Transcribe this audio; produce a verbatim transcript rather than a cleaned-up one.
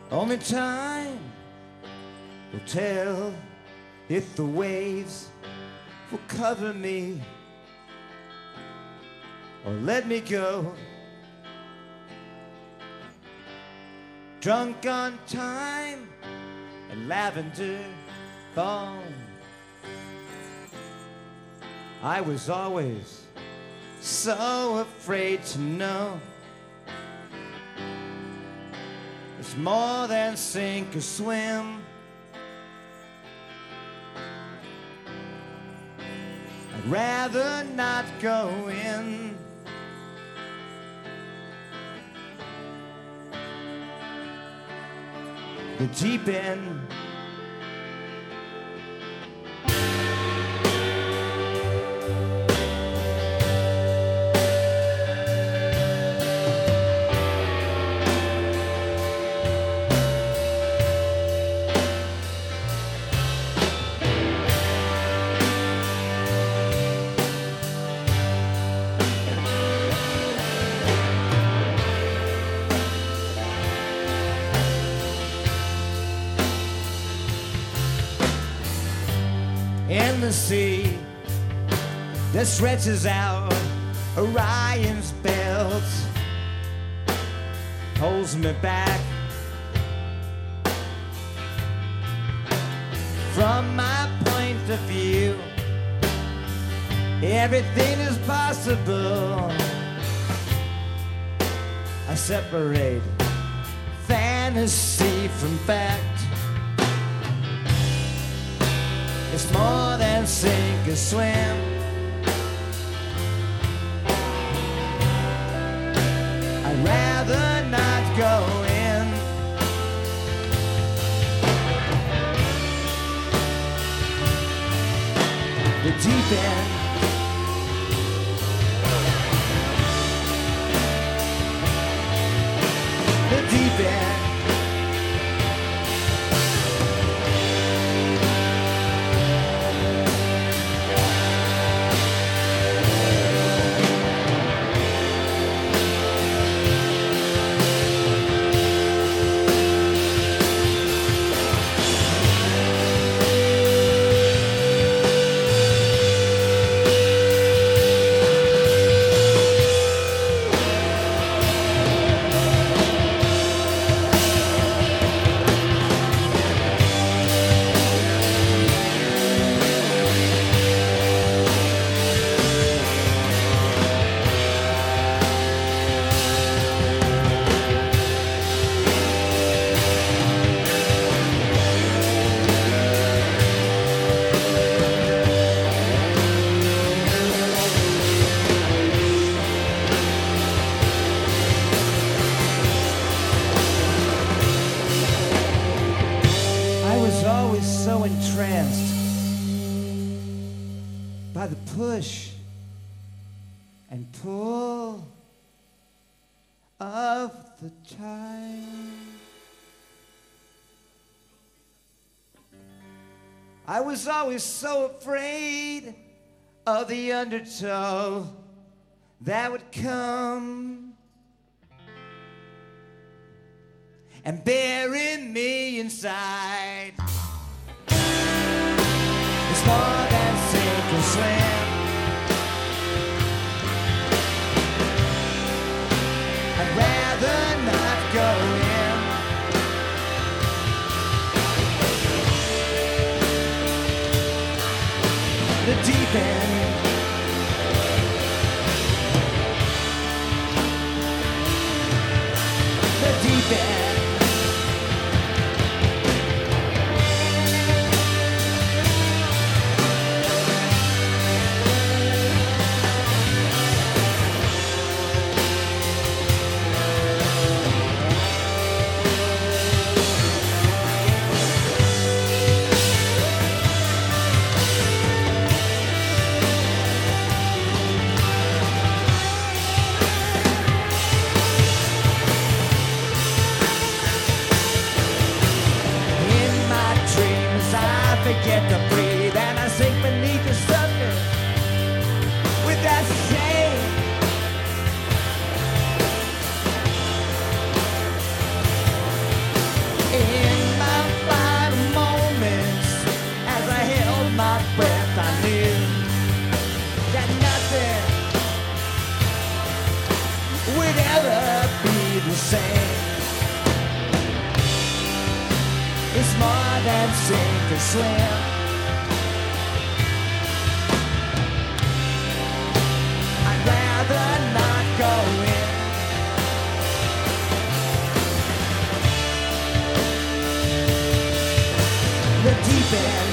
Only time will tell if the waves will cover me or let me go. Drunk on time and lavender thorn, I was always so afraid to know it's more than sink or swim. I'd rather not go in. The deep end. In the sea that stretches out Orion's belt, holds me back from my point of view. Everything is possible. I separate fantasy from fact. It's more than sink or swim. I'd rather not go in. The deep end. The deep end. So entranced by the push and pull of the time. I was always so afraid of the undertow that would come and bury me inside. It's more than sink or swim. I'd rather not go in. The deep end. The deep end. Forget to breathe and I sink beneath the surface with that shame. It's more than sink or swim. I'd rather not go in. The deep end